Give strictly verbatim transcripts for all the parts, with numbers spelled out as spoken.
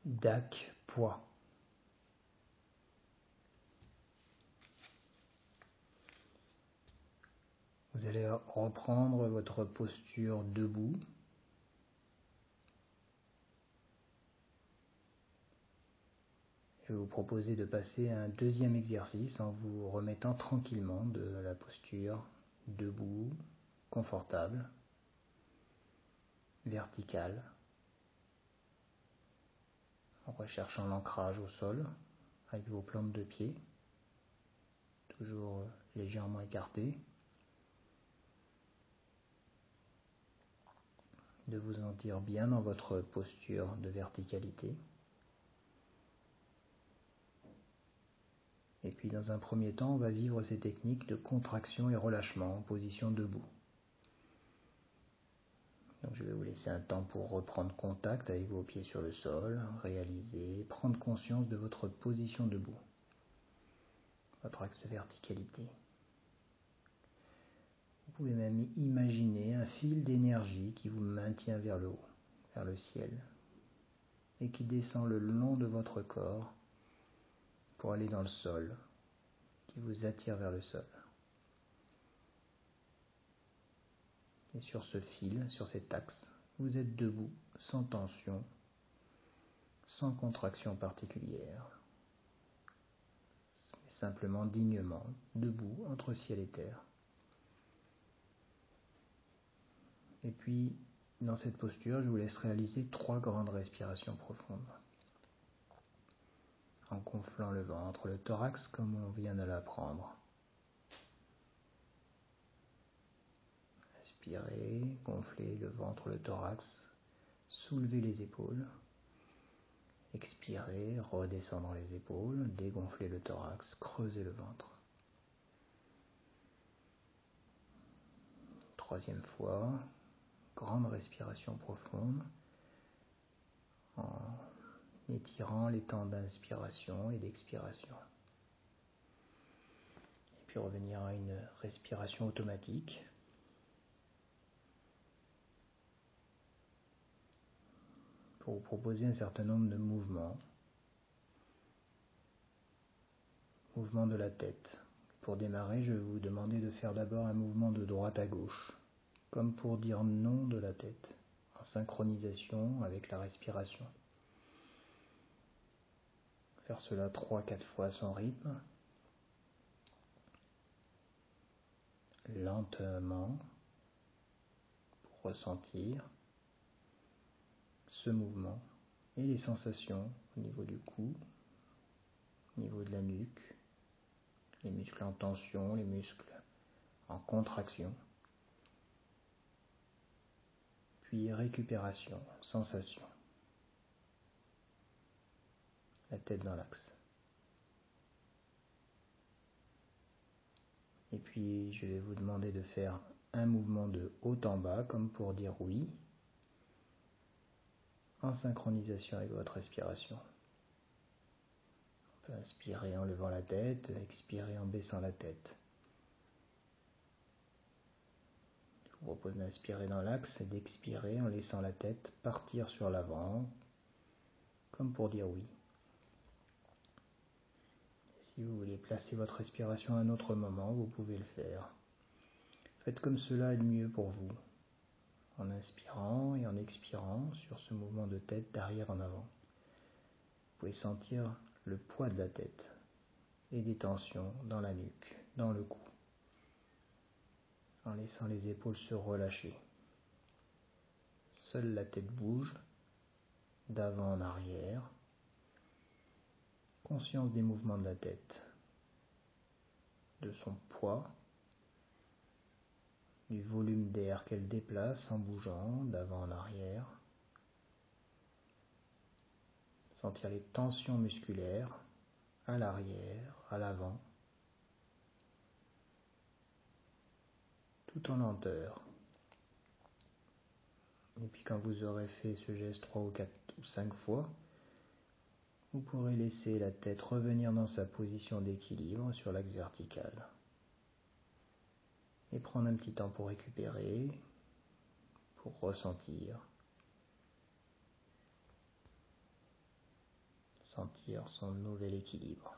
D A C poids. Vous allez reprendre votre posture debout. Je vais vous proposer de passer à un deuxième exercice en vous remettant tranquillement de la posture debout, confortable, verticale, en recherchant l'ancrage au sol avec vos plantes de pied, toujours légèrement écartées. De vous sentir bien dans votre posture de verticalité. Et puis dans un premier temps, on va vivre ces techniques de contraction et relâchement en position debout. Donc je vais vous laisser un temps pour reprendre contact avec vos pieds sur le sol, réaliser, prendre conscience de votre position debout, votre axe de verticalité. Vous pouvez même imaginer un fil d'énergie qui vous maintient vers le haut, vers le ciel, et qui descend le long de votre corps pour aller dans le sol, qui vous attire vers le sol. Et sur ce fil, sur cet axe, vous êtes debout, sans tension, sans contraction particulière, mais simplement dignement, debout entre ciel et terre. Et puis, dans cette posture, je vous laisse réaliser trois grandes respirations profondes. En gonflant le ventre, le thorax comme on vient de l'apprendre. Inspirez, gonflez le ventre, le thorax, soulevez les épaules. Expirez, redescendant les épaules, dégonflez le thorax, creusez le ventre. Troisième fois, grande respiration profonde, en étirant les temps d'inspiration et d'expiration. Et puis revenir à une respiration automatique. Pour vous proposer un certain nombre de mouvements. Mouvement de la tête. Pour démarrer, je vais vous demander de faire d'abord un mouvement de droite à gauche, comme pour dire non de la tête, en synchronisation avec la respiration. Faire cela trois à quatre fois à son rythme, lentement, pour ressentir ce mouvement et les sensations au niveau du cou, au niveau de la nuque, les muscles en tension, les muscles en contraction, puis récupération, sensation, la tête dans l'axe. Et puis je vais vous demander de faire un mouvement de haut en bas, comme pour dire oui, en synchronisation avec votre respiration. On peut inspirer en levant la tête, expirer en baissant la tête. Je vous propose d'inspirer dans l'axe et d'expirer en laissant la tête partir sur l'avant, comme pour dire oui. Si vous voulez placer votre respiration à un autre moment, vous pouvez le faire. Faites comme cela est le mieux pour vous, en inspirant et en expirant sur ce mouvement de tête d'arrière en avant. Vous pouvez sentir le poids de la tête et des tensions dans la nuque, dans le cou, en laissant les épaules se relâcher. Seule la tête bouge, d'avant en arrière. Conscience des mouvements de la tête, de son poids, du volume d'air qu'elle déplace en bougeant d'avant en arrière. Sentir les tensions musculaires à l'arrière, à l'avant, tout en lenteur. Et puis quand vous aurez fait ce geste trois ou quatre ou cinq fois, vous pourrez laisser la tête revenir dans sa position d'équilibre sur l'axe vertical. Et prendre un petit temps pour récupérer, pour ressentir. sentir son nouvel équilibre.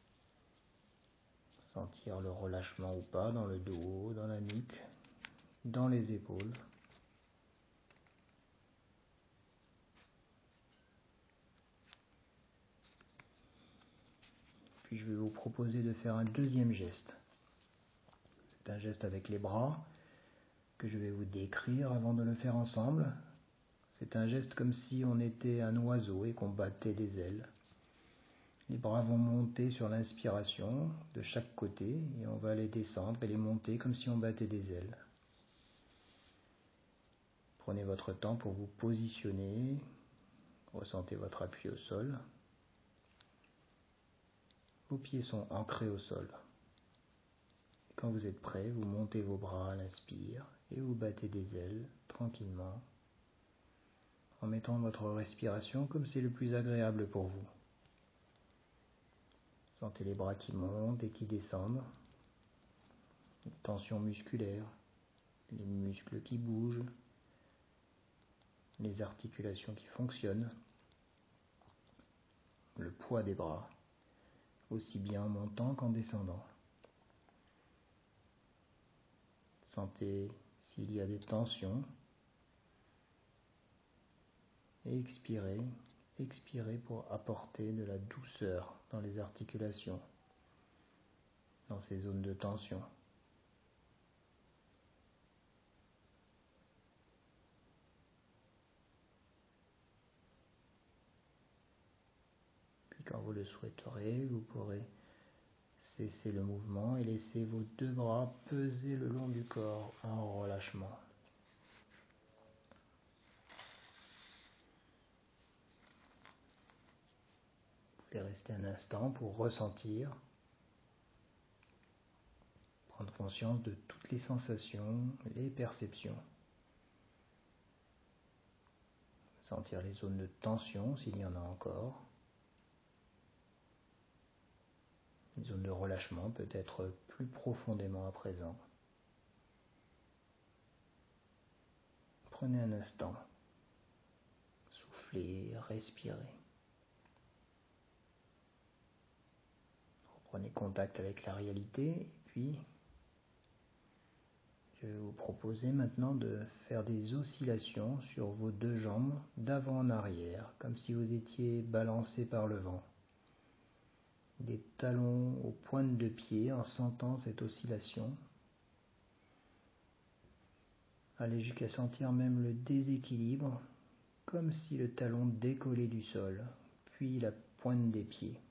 Sentir le relâchement ou pas dans le dos, dans la nuque, dans les épaules. Puis je vais vous proposer de faire un deuxième geste. C'est un geste avec les bras que je vais vous décrire avant de le faire ensemble. C'est un geste comme si on était un oiseau et qu'on battait des ailes. Les bras vont monter sur l'inspiration de chaque côté et on va les descendre et les monter comme si on battait des ailes. Prenez votre temps pour vous positionner, ressentez votre appui au sol. Vos pieds sont ancrés au sol. Quand vous êtes prêt, vous montez vos bras à l'inspire et vous battez des ailes tranquillement en mettant votre respiration comme c'est le plus agréable pour vous. Sentez les bras qui montent et qui descendent, les tensions musculaires, les muscles qui bougent, les articulations qui fonctionnent, le poids des bras, aussi bien en montant qu'en descendant. Sentez s'il y a des tensions et expirez, expirez pour apporter de la douceur dans les articulations, dans ces zones de tension. Puis quand vous le souhaiterez, vous pourrez cesser le mouvement et laisser vos deux bras peser le long du corps en relâchement. Vous pouvez rester un instant pour ressentir, prendre conscience de toutes les sensations, les perceptions. Sentir les zones de tension s'il y en a encore. Une zone de relâchement peut être plus profondément à présent. Prenez un instant. Soufflez, respirez. Reprenez contact avec la réalité et puis je vais vous proposer maintenant de faire des oscillations sur vos deux jambes d'avant en arrière, comme si vous étiez balancé par le vent. Des talons aux pointes de pied en sentant cette oscillation. Allez jusqu'à sentir même le déséquilibre, comme si le talon décollait du sol, puis la pointe des pieds.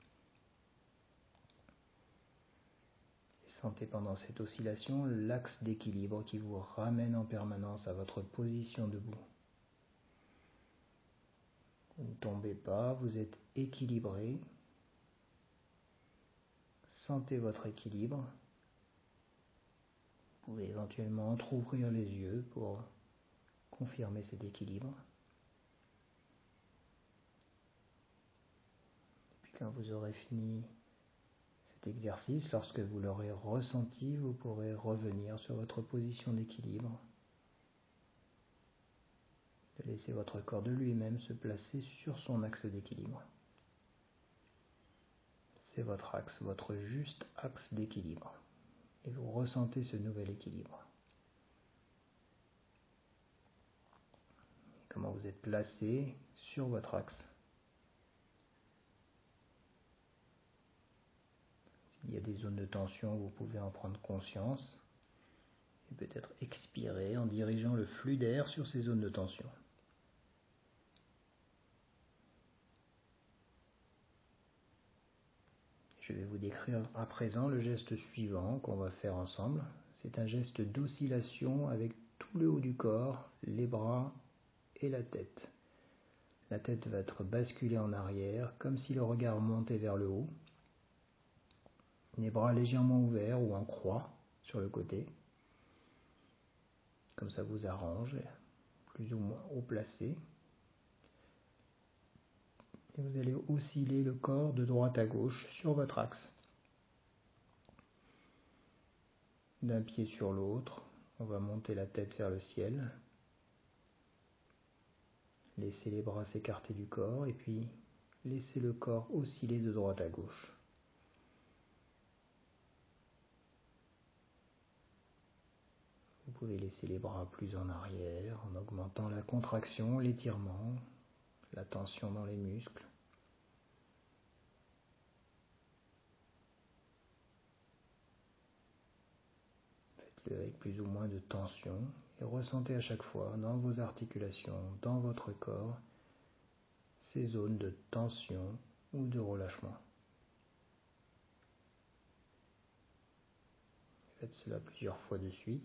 Sentez pendant cette oscillation l'axe d'équilibre qui vous ramène en permanence à votre position debout. Vous ne tombez pas, vous êtes équilibré. Sentez votre équilibre. Vous pouvez éventuellement entrouvrir les yeux pour confirmer cet équilibre. Puis quand vous aurez fini cet exercice, lorsque vous l'aurez ressenti, vous pourrez revenir sur votre position d'équilibre. De laisser votre corps de lui-même se placer sur son axe d'équilibre. C'est votre axe, votre juste axe d'équilibre. Et vous ressentez ce nouvel équilibre. Comment vous êtes placé sur votre axe. S'il y a des zones de tension, vous pouvez en prendre conscience et peut-être expirer en dirigeant le flux d'air sur ces zones de tension. Je vais vous décrire à présent le geste suivant qu'on va faire ensemble. C'est un geste d'oscillation avec tout le haut du corps, les bras et la tête. La tête va être basculée en arrière, comme si le regard montait vers le haut. Les bras légèrement ouverts ou en croix sur le côté. Comme ça vous arrange, plus ou moins haut placé. Et vous allez osciller le corps de droite à gauche sur votre axe. D'un pied sur l'autre, on va monter la tête vers le ciel. Laissez les bras s'écarter du corps et puis Laissez le corps osciller de droite à gauche. Vous pouvez laisser les bras plus en arrière en augmentant la contraction, l'étirement, la tension dans les muscles. Faites-le avec plus ou moins de tension et ressentez à chaque fois dans vos articulations, dans votre corps, ces zones de tension ou de relâchement. Faites cela plusieurs fois de suite.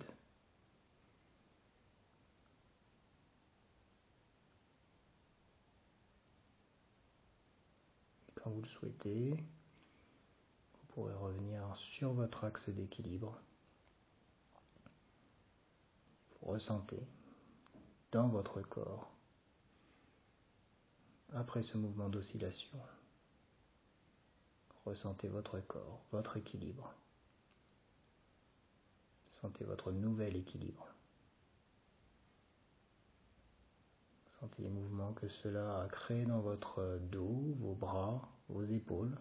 Et quand vous le souhaitez, vous pourrez revenir sur votre axe d'équilibre. Vous ressentez dans votre corps, après ce mouvement d'oscillation, ressentez votre corps, votre équilibre. Sentez votre nouvel équilibre. Sentez les mouvements que cela a créés dans votre dos, vos bras, vos épaules,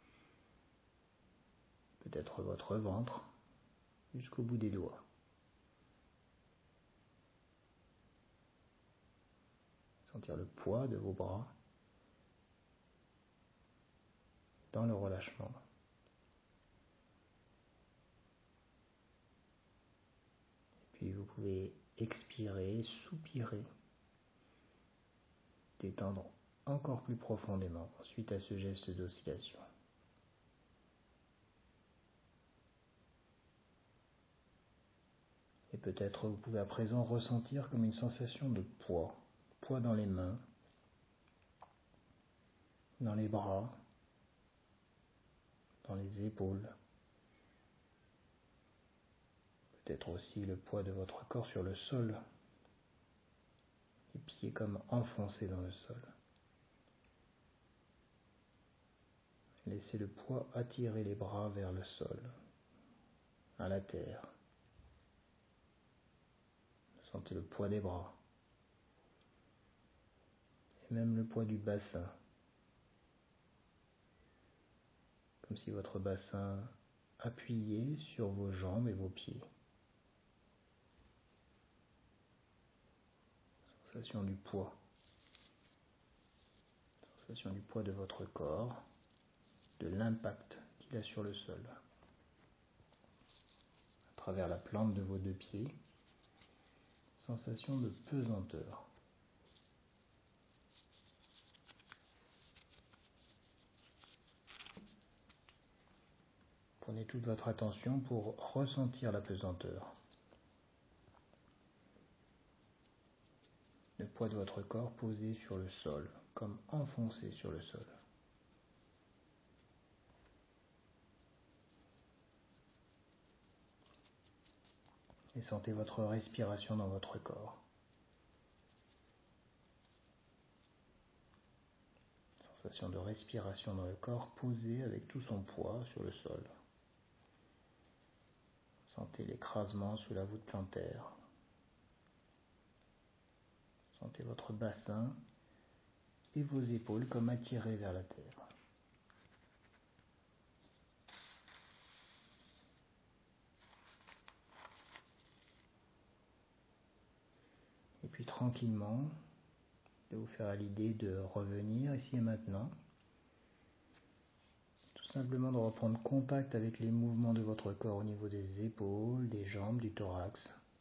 peut-être votre ventre, jusqu'au bout des doigts. Sentir le poids de vos bras dans le relâchement. Et puis vous pouvez expirer, soupirer, détendre encore plus profondément suite à ce geste d'oscillation. Et peut-être vous pouvez à présent ressentir comme une sensation de poids, poids dans les mains, dans les bras, dans les épaules. Peut-être aussi le poids de votre corps sur le sol, les pieds comme enfoncés dans le sol. Laissez le poids attirer les bras vers le sol, à la terre. Sentez le poids des bras, et même le poids du bassin, comme si votre bassin appuyait sur vos jambes et vos pieds. Sensation du poids, sensation du poids de votre corps, de l'impact qu'il a sur le sol, à travers la plante de vos deux pieds, sensation de pesanteur. Prenez toute votre attention pour ressentir la pesanteur. Le poids de votre corps posé sur le sol, comme enfoncé sur le sol. Et sentez votre respiration dans votre corps. Sensation de respiration dans le corps posé avec tout son poids sur le sol. Sentez l'écrasement sous la voûte plantaire. Sentez votre bassin et vos épaules comme attirées vers la terre. Et puis tranquillement, de vous faire à l'idée de revenir ici et maintenant. Tout simplement de reprendre contact avec les mouvements de votre corps au niveau des épaules, des jambes, du thorax.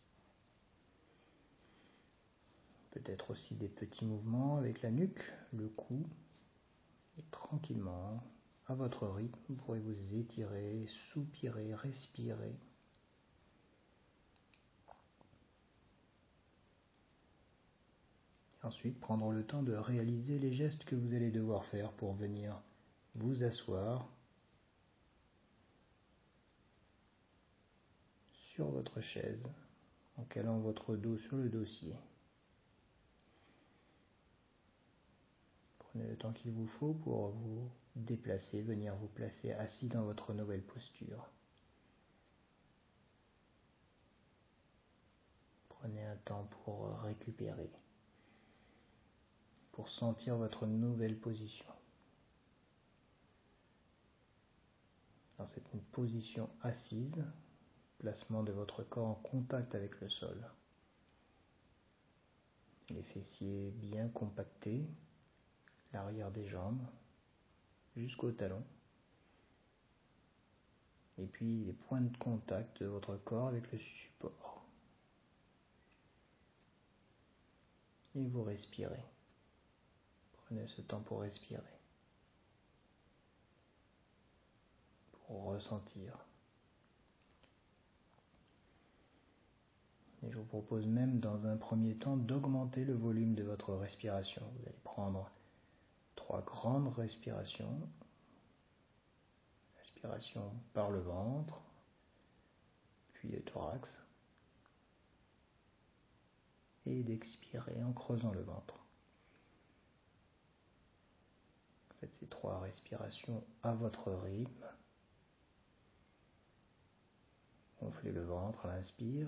Peut-être aussi des petits mouvements avec la nuque, le cou. Et tranquillement, à votre rythme, vous pourrez vous étirer, soupirer, respirer. Et ensuite, prendre le temps de réaliser les gestes que vous allez devoir faire pour venir vous asseoir sur votre chaise en calant votre dos sur le dossier. Prenez le temps qu'il vous faut pour vous déplacer, venir vous placer assis dans votre nouvelle posture. Prenez un temps pour récupérer, pour sentir votre nouvelle position. dans cette position assise, placement de votre corps en contact avec le sol. Les fessiers bien compactés, l'arrière des jambes jusqu'au talon. Et puis les points de contact de votre corps avec le support. Et vous respirez. Prenez ce temps pour respirer, pour ressentir. Et je vous propose même dans un premier temps d'augmenter le volume de votre respiration. Vous allez prendre trois grandes respirations. Respiration par le ventre, puis le thorax. Et d'expirer en creusant le ventre. Faites ces trois respirations à votre rythme. Gonflez le ventre à l'inspire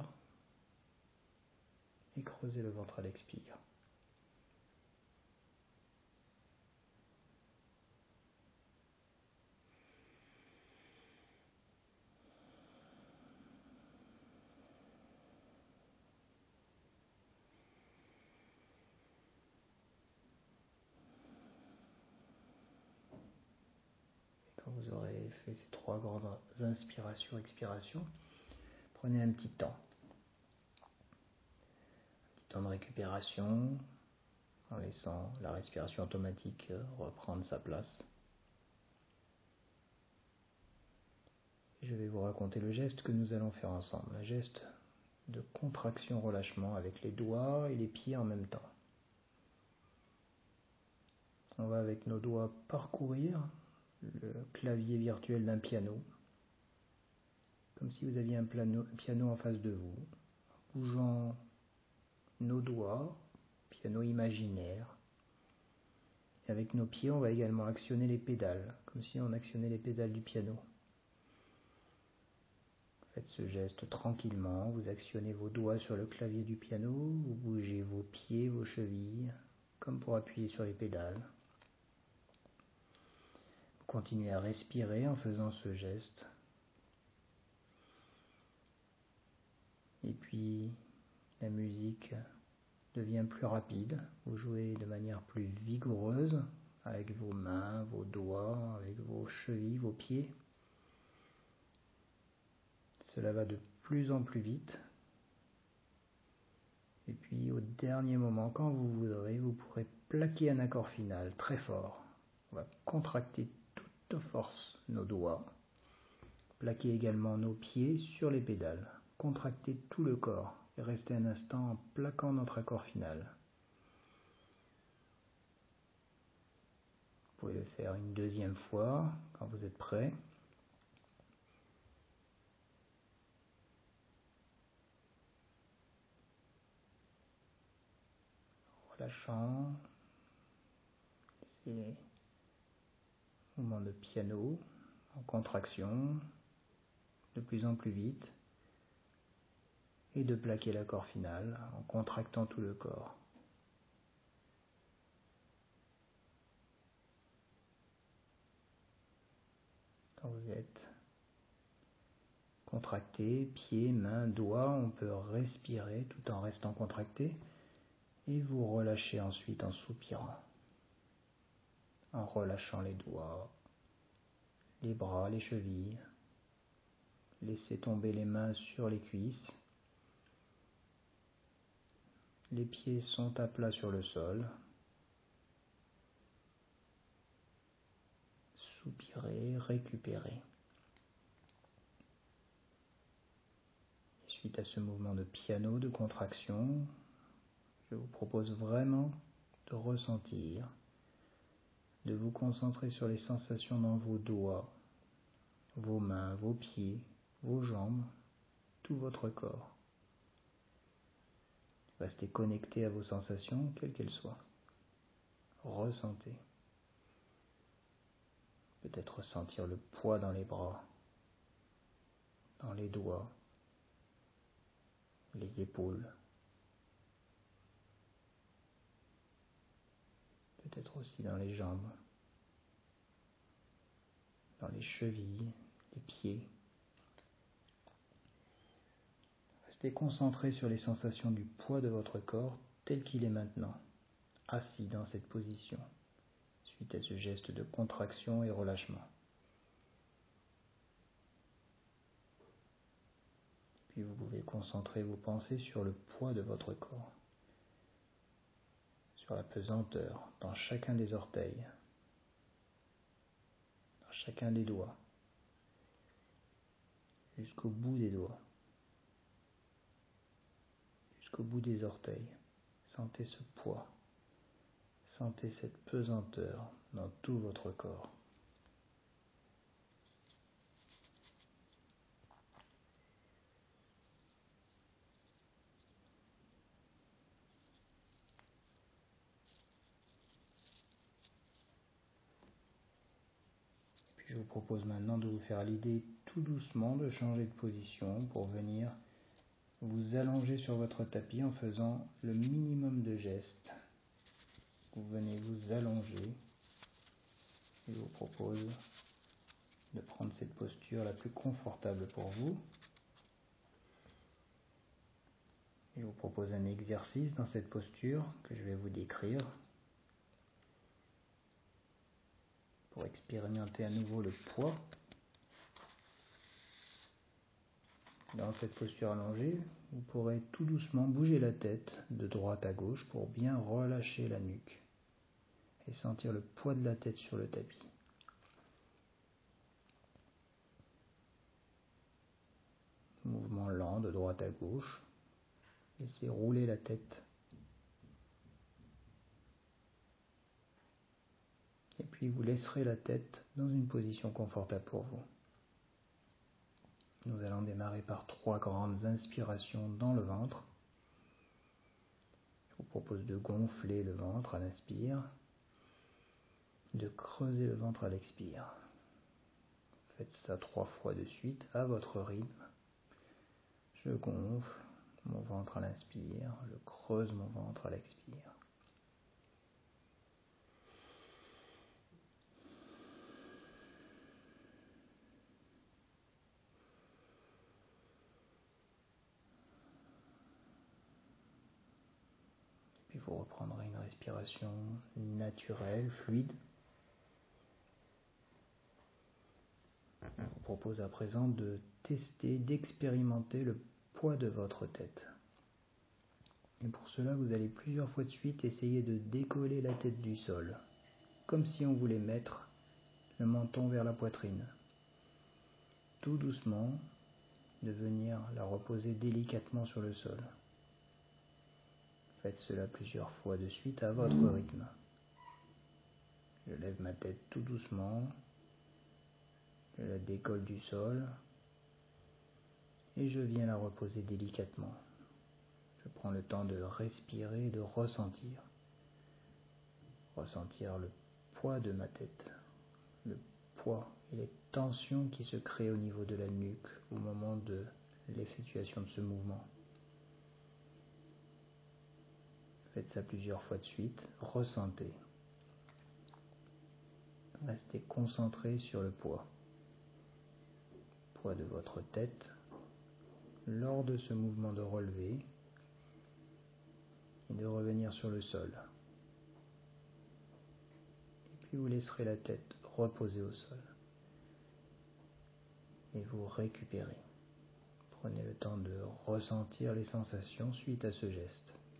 et creusez le ventre à l'expire. Quand vous aurez fait ces trois grandes inspirations, expirations, prenez un petit temps. Un petit temps de récupération, en laissant la respiration automatique reprendre sa place. Et je vais vous raconter le geste que nous allons faire ensemble, un geste de contraction-relâchement avec les doigts et les pieds en même temps. On va avec nos doigts parcourir le clavier virtuel d'un piano, comme si vous aviez un, plano, un piano en face de vous, en bougeant nos doigts, piano imaginaire. Et avec nos pieds, on va également actionner les pédales, comme si on actionnait les pédales du piano. Faites ce geste tranquillement, vous actionnez vos doigts sur le clavier du piano, vous bougez vos pieds, vos chevilles, comme pour appuyer sur les pédales. Vous continuez à respirer en faisant ce geste. Et puis, la musique devient plus rapide. Vous jouez de manière plus vigoureuse avec vos mains, vos doigts, avec vos chevilles, vos pieds. Cela va de plus en plus vite. Et puis, au dernier moment, quand vous voudrez, vous pourrez plaquer un accord final très fort. On va contracter toute force nos doigts. Plaquer également nos pieds sur les pédales. Contracter tout le corps et rester un instant en plaquant notre accord final. Vous pouvez le faire une deuxième fois quand vous êtes prêt. Relâchant. Et mouvement de piano en contraction, de plus en plus vite. Et de plaquer l'accord final en contractant tout le corps. Quand vous êtes contracté, pieds, mains, doigts, on peut respirer tout en restant contracté et vous relâchez ensuite en soupirant, en relâchant les doigts, les bras, les chevilles. Laissez tomber les mains sur les cuisses. Les pieds sont à plat sur le sol. Soupirez, récupérez. Suite à ce mouvement de piano, de contraction, je vous propose vraiment de ressentir, de vous concentrer sur les sensations dans vos doigts, vos mains, vos pieds, vos jambes, tout votre corps. Restez connecté à vos sensations, quelles qu'elles soient. Ressentez. Peut-être ressentir le poids dans les bras, dans les doigts, les épaules. Peut-être aussi dans les jambes, dans les chevilles, les pieds. Restez concentré sur les sensations du poids de votre corps tel qu'il est maintenant, assis dans cette position, suite à ce geste de contraction et relâchement. Puis vous pouvez concentrer vos pensées sur le poids de votre corps, sur la pesanteur dans chacun des orteils, dans chacun des doigts, jusqu'au bout des doigts, jusqu'au bout des orteils. Sentez ce poids, sentez cette pesanteur dans tout votre corps. Puis je vous propose maintenant de vous faire l'idée tout doucement de changer de position pour venir vous allonger sur votre tapis en faisant le minimum de gestes. Vous venez vous allonger et je vous propose de prendre cette posture la plus confortable pour vous. Et je vous propose un exercice dans cette posture que je vais vous décrire pour expérimenter à nouveau le poids. Dans cette posture allongée, vous pourrez tout doucement bouger la tête de droite à gauche pour bien relâcher la nuque et sentir le poids de la tête sur le tapis. Mouvement lent de droite à gauche. Laissez rouler la tête. Et puis vous laisserez la tête dans une position confortable pour vous. Nous allons démarrer par trois grandes inspirations dans le ventre. Je vous propose de gonfler le ventre à l'inspire, de creuser le ventre à l'expire. Faites ça trois fois de suite à votre rythme. Je gonfle mon ventre à l'inspire, je creuse mon ventre à l'expire. Puis vous reprendrez une respiration naturelle, fluide. Je vous propose à présent de tester, d'expérimenter le poids de votre tête. Et pour cela, vous allez plusieurs fois de suite essayer de décoller la tête du sol, comme si on voulait mettre le menton vers la poitrine. Tout doucement, de venir la reposer délicatement sur le sol. Faites cela plusieurs fois de suite à votre rythme. Je lève ma tête tout doucement, je la décolle du sol et je viens la reposer délicatement. Je prends le temps de respirer et de ressentir. Ressentir le poids de ma tête, le poids et les tensions qui se créent au niveau de la nuque au moment de l'effectuation de ce mouvement. Faites ça plusieurs fois de suite, ressentez. Restez concentré sur le poids. Poids de votre tête lors de ce mouvement de relevé et de revenir sur le sol. Et puis vous laisserez la tête reposer au sol. Et vous récupérez. Prenez le temps de ressentir les sensations suite à ce geste.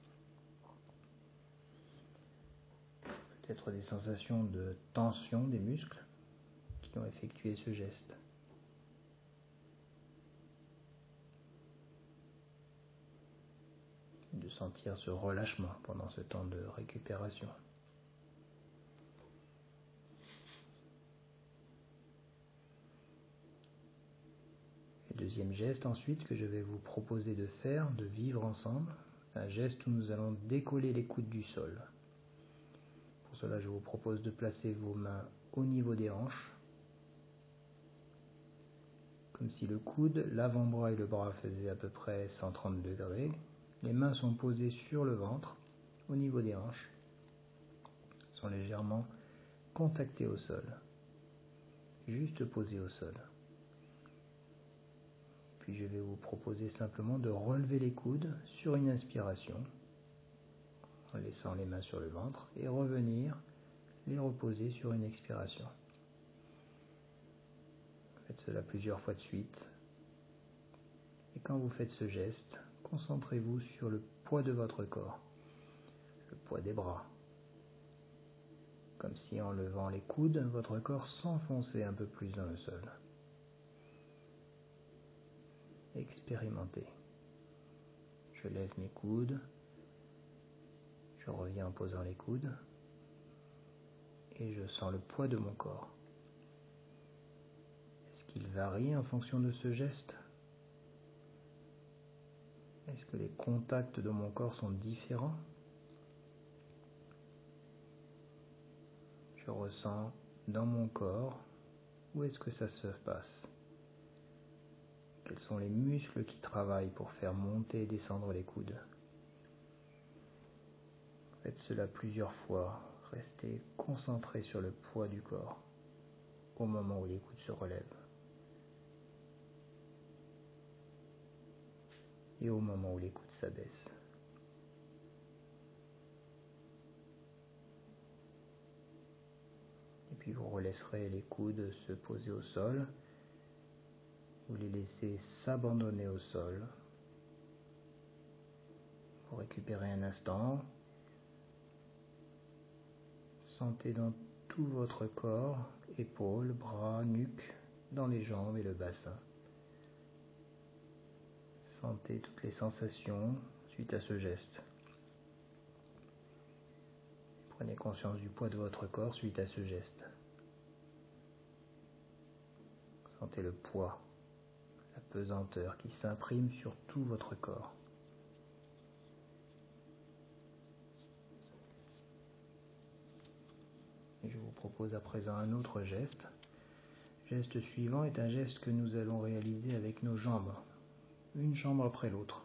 Peut-être des sensations de tension des muscles qui ont effectué ce geste. De sentir ce relâchement pendant ce temps de récupération. Le deuxième geste ensuite que je vais vous proposer de faire, de vivre ensemble, un geste où nous allons décoller les coudes du sol. Pour cela, je vous propose de placer vos mains au niveau des hanches, comme si le coude, l'avant-bras et le bras faisaient à peu près cent trente degrés. Les mains sont posées sur le ventre, au niveau des hanches, sont légèrement contactées au sol, juste posées au sol. Puis je vais vous proposer simplement de relever les coudes sur une inspiration, en laissant les mains sur le ventre, et revenir les reposer sur une expiration. Faites cela plusieurs fois de suite. Et quand vous faites ce geste, concentrez-vous sur le poids de votre corps, le poids des bras. Comme si en levant les coudes, votre corps s'enfonçait un peu plus dans le sol. Expérimentez. Je lève mes coudes, je reviens en posant les coudes, et je sens le poids de mon corps. Est-ce qu'il varie en fonction de ce geste? Est-ce que les contacts de mon corps sont différents? Je ressens dans mon corps, où est-ce que ça se passe? Quels sont les muscles qui travaillent pour faire monter et descendre les coudes? Faites cela plusieurs fois. Restez concentré sur le poids du corps au moment où les coudes se relèvent et au moment où les coudes s'abaissent. Et puis vous relaisserez les coudes se poser au sol. Vous les laissez s'abandonner au sol. Vous récupérez un instant. Sentez dans tout votre corps, épaules, bras, nuque, dans les jambes et le bassin. Sentez toutes les sensations suite à ce geste. Prenez conscience du poids de votre corps suite à ce geste. Sentez le poids, la pesanteur qui s'imprime sur tout votre corps. Et je vous propose à présent un autre geste. Le geste suivant est un geste que nous allons réaliser avec nos jambes, une jambe après l'autre.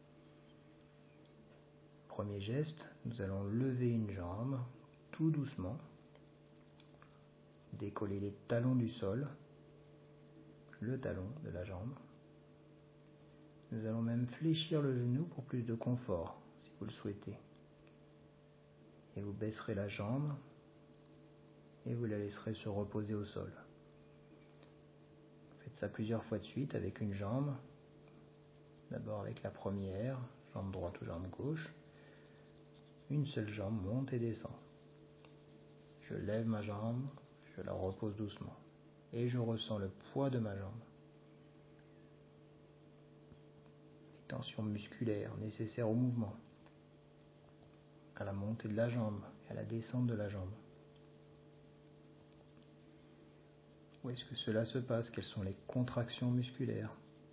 Premier geste, nous allons lever une jambe tout doucement, décoller les talons du sol, le talon de la jambe. Nous allons même fléchir le genou pour plus de confort, si vous le souhaitez. Et vous baisserez la jambe et vous la laisserez se reposer au sol. Faites ça plusieurs fois de suite avec une jambe. D'abord avec la première, jambe droite ou jambe gauche. Une seule jambe monte et descend. Je lève ma jambe, je la repose doucement. Et je ressens le poids de ma jambe. Les tensions musculaires nécessaires au mouvement, à la montée de la jambe et à la descente de la jambe. Où est-ce que cela se passe? Quelles sont les contractions musculaires?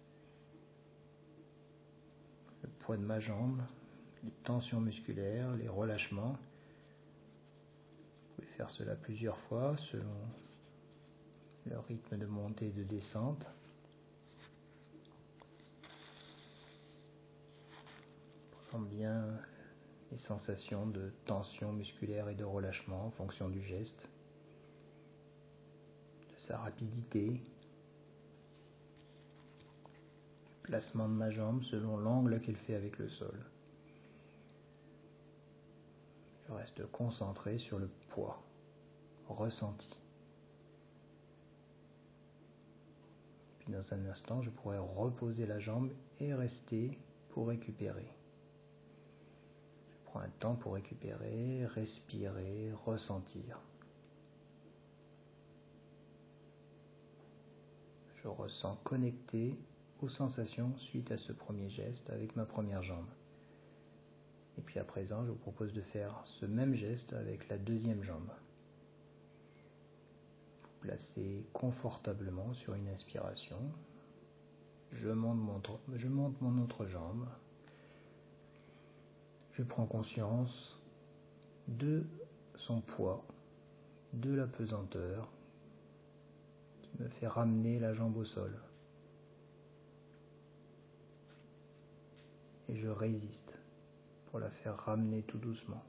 Le poids de ma jambe, les tensions musculaires, les relâchements. Vous pouvez faire cela plusieurs fois selon le rythme de montée et de descente. Prenons bien les sensations de tension musculaire et de relâchement en fonction du geste, de sa rapidité, du placement de ma jambe selon l'angle qu'elle fait avec le sol. Je reste concentré sur le poids ressenti. Puis dans un instant, je pourrai reposer la jambe et rester pour récupérer. Je prends un temps pour récupérer, respirer, ressentir. Je ressens connecté aux sensations suite à ce premier geste avec ma première jambe. Et puis à présent, je vous propose de faire ce même geste avec la deuxième jambe. Vous placez confortablement sur une inspiration. Je monte mon, je monte mon autre jambe. Je prends conscience de son poids, de la pesanteur qui me fait ramener la jambe au sol. Et je résiste pour la faire ramener tout doucement.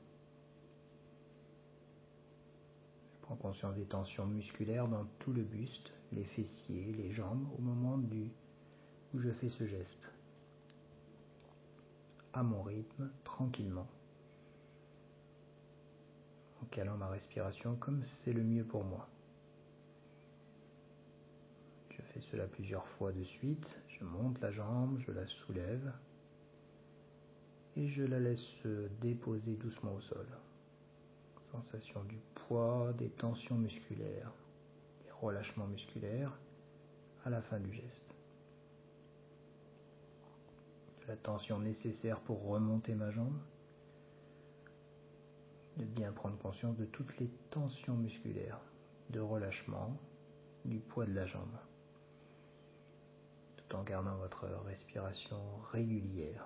Je prends conscience des tensions musculaires dans tout le buste, les fessiers, les jambes au moment du où je fais ce geste, à mon rythme, tranquillement, en calant ma respiration comme c'est le mieux pour moi. Je fais cela plusieurs fois de suite, je monte la jambe, je la soulève et je la laisse se déposer doucement au sol. Sensation du poids, des tensions musculaires, des relâchements musculaires à la fin du geste. De la tension nécessaire pour remonter ma jambe, de bien prendre conscience de toutes les tensions musculaires, de relâchement, du poids de la jambe, tout en gardant votre respiration régulière.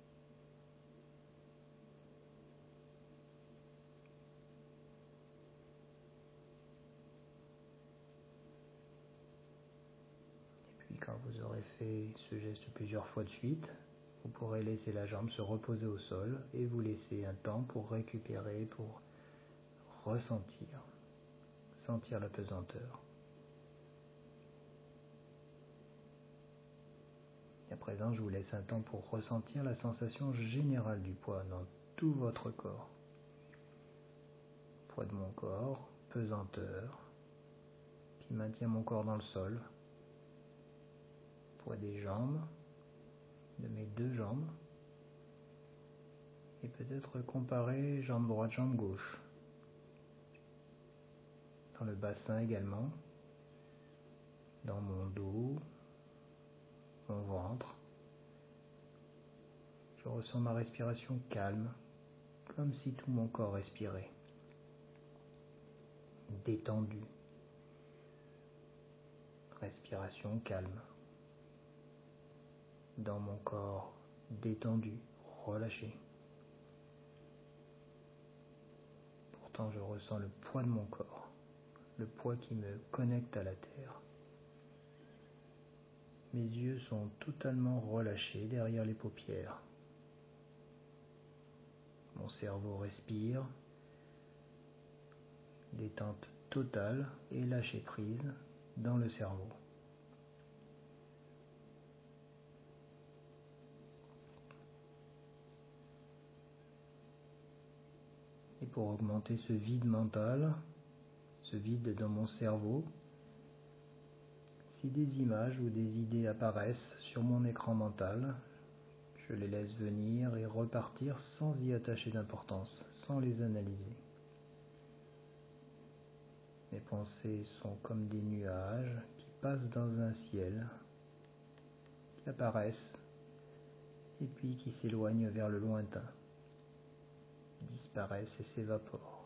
Et puis quand vous aurez fait ce geste plusieurs fois de suite, vous pourrez laisser la jambe se reposer au sol et vous laisser un temps pour récupérer, pour ressentir, sentir la pesanteur. Et à présent, je vous laisse un temps pour ressentir la sensation générale du poids dans tout votre corps. Poids de mon corps, pesanteur, qui maintient mon corps dans le sol. Poids des jambes, de mes deux jambes. Et peut-être comparer jambe droite, jambe gauche. Dans le bassin également. Dans mon dos, mon ventre. Je ressens ma respiration calme, comme si tout mon corps respirait. Détendu. Respiration calme. Dans mon corps détendu, relâché. Pourtant, je ressens le poids de mon corps, le poids qui me connecte à la terre. Mes yeux sont totalement relâchés derrière les paupières. Mon cerveau respire, détente totale et lâcher prise dans le cerveau. Et pour augmenter ce vide mental, ce vide dans mon cerveau, si des images ou des idées apparaissent sur mon écran mental, je les laisse venir et repartir sans y attacher d'importance, sans les analyser. Mes pensées sont comme des nuages qui passent dans un ciel, qui apparaissent et puis qui s'éloignent vers le lointain, disparaissent et s'évaporent.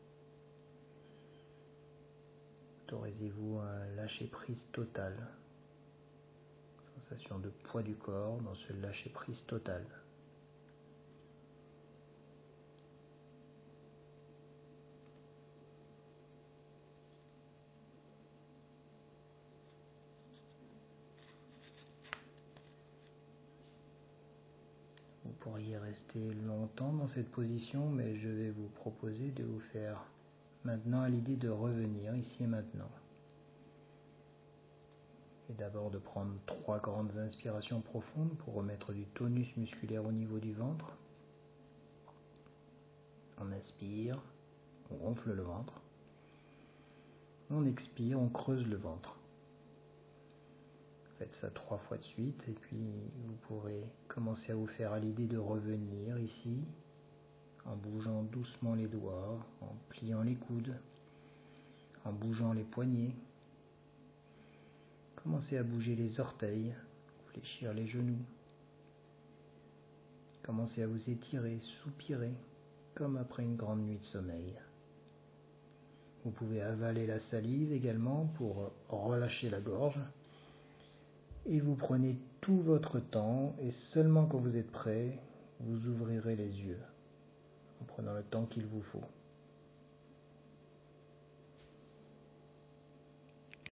Autorisez-vous un lâcher-prise total, sensation de poids du corps dans ce lâcher-prise total. Vous pourriez rester longtemps dans cette position, mais je vais vous proposer de vous faire maintenant à l'idée de revenir ici et maintenant. Et d'abord de prendre trois grandes inspirations profondes pour remettre du tonus musculaire au niveau du ventre. On inspire, on gonfle le ventre. On expire, on creuse le ventre. Faites ça trois fois de suite et puis vous pourrez commencer à vous faire à l'idée de revenir ici en bougeant doucement les doigts, en pliant les coudes, en bougeant les poignets. Commencez à bouger les orteils, fléchir les genoux. Commencez à vous étirer, soupirer, comme après une grande nuit de sommeil. Vous pouvez avaler la salive également pour relâcher la gorge. Et vous prenez tout votre temps et seulement quand vous êtes prêt, vous ouvrirez les yeux en prenant le temps qu'il vous faut.